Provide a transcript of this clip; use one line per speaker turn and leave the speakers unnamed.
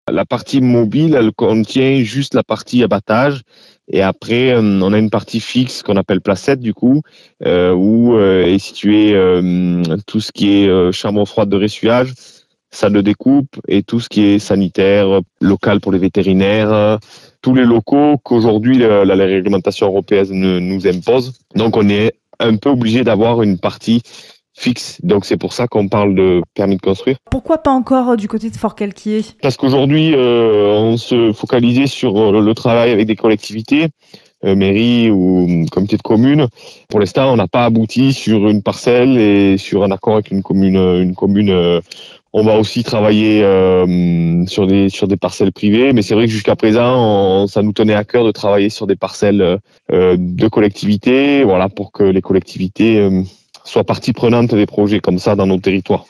La partie mobile, elle contient juste la partie abattage. Et après, on a une partie fixe qu'on appelle placette, du coup, où est situé tout ce qui est chambre froide de ressuyage, salle de découpe et tout ce qui est sanitaire, local pour les vétérinaires, tous les locaux qu'aujourd'hui la réglementation européenne nous impose. Donc, on est un peu obligé d'avoir une partie fixe. Donc, c'est pour ça qu'on parle de permis de construire.
Pourquoi pas encore du côté de Fort-Calquier ?
Parce qu'aujourd'hui, on se focalisait sur le travail avec des collectivités, mairie ou comité de communes. Pour l'instant, on n'a pas abouti sur une parcelle et sur un accord avec une commune. On va aussi travailler sur des parcelles privées, mais c'est vrai que jusqu'à présent, ça nous tenait à cœur de travailler sur des parcelles de collectivités, voilà, pour que les collectivités soient partie prenante des projets comme ça dans nos territoires.